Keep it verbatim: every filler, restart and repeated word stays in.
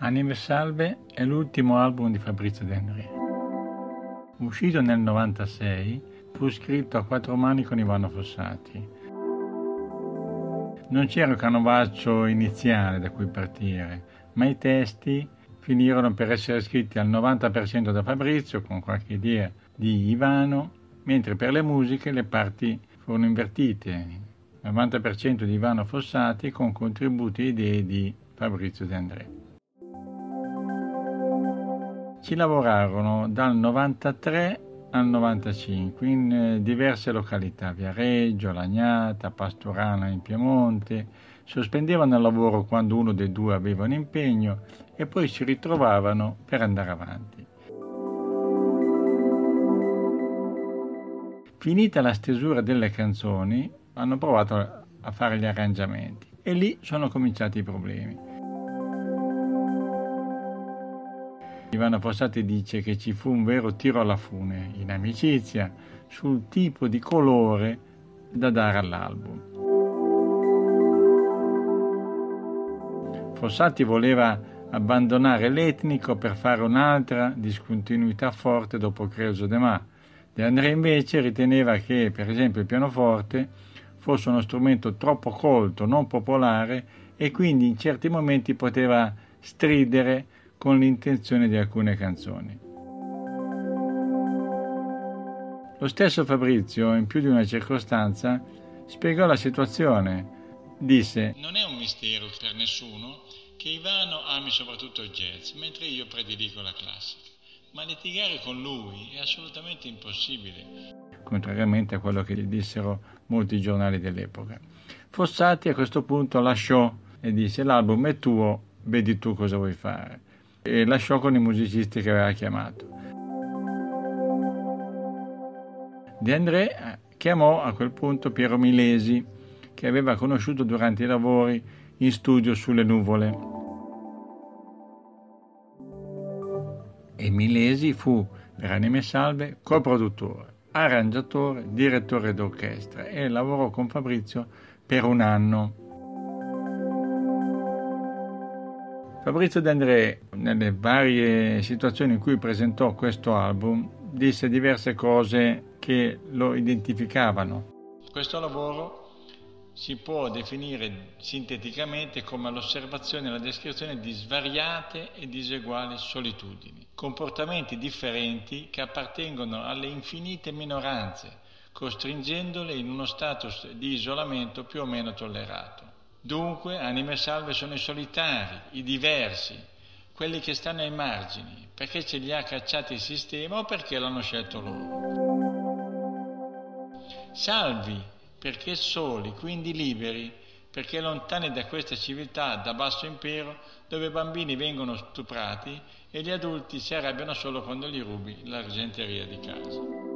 Anime Salve è l'ultimo album di Fabrizio De André. Uscito nel novantasei, fu scritto a quattro mani con Ivano Fossati. Non c'era un canovaccio iniziale da cui partire, ma i testi finirono per essere scritti al novanta per cento da Fabrizio, con qualche idea di Ivano, mentre per le musiche le parti furono invertite, novanta per cento di Ivano Fossati con contributi e idee di Fabrizio De André. Ci lavorarono dal novantatré al novantacinque in diverse località, Viareggio, Lagnata, Pasturana in Piemonte. Sospendevano il lavoro quando uno dei due aveva un impegno e poi si ritrovavano per andare avanti. Finita la stesura delle canzoni, hanno provato a fare gli arrangiamenti e lì sono cominciati i problemi. Ivano Fossati dice che ci fu un vero tiro alla fune in amicizia sul tipo di colore da dare all'album. Fossati voleva abbandonare l'etnico per fare un'altra discontinuità forte dopo Creoso De Ma. De André invece riteneva che, per esempio, il pianoforte fosse uno strumento troppo colto, non popolare, e quindi in certi momenti poteva stridere con l'intenzione di alcune canzoni. Lo stesso Fabrizio, in più di una circostanza, spiegò la situazione. Disse: non è un mistero per nessuno che Ivano ami soprattutto il jazz, mentre io prediligo la classica. Ma litigare con lui è assolutamente impossibile. Contrariamente a quello che gli dissero molti giornali dell'epoca. Fossati a questo punto lasciò e disse: l'album è tuo, vedi tu cosa vuoi fare. E lasciò con i musicisti che aveva chiamato. De André chiamò a quel punto Piero Milesi, che aveva conosciuto durante i lavori in studio sulle Nuvole. E Milesi fu, per Anime Salve, coproduttore, arrangiatore, direttore d'orchestra e lavorò con Fabrizio per un anno. Fabrizio De André, nelle varie situazioni in cui presentò questo album, disse diverse cose che lo identificavano. Questo lavoro si può definire sinteticamente come l'osservazione e la descrizione di svariate e diseguali solitudini, comportamenti differenti che appartengono alle infinite minoranze, costringendole in uno status di isolamento più o meno tollerato. Dunque, Anime Salve sono i solitari, i diversi, quelli che stanno ai margini, perché ce li ha cacciati il sistema o perché l'hanno scelto loro. Salvi, perché soli, quindi liberi, perché lontani da questa civiltà da basso impero dove i bambini vengono stuprati e gli adulti si arrabbiano solo quando gli rubi l'argenteria di casa.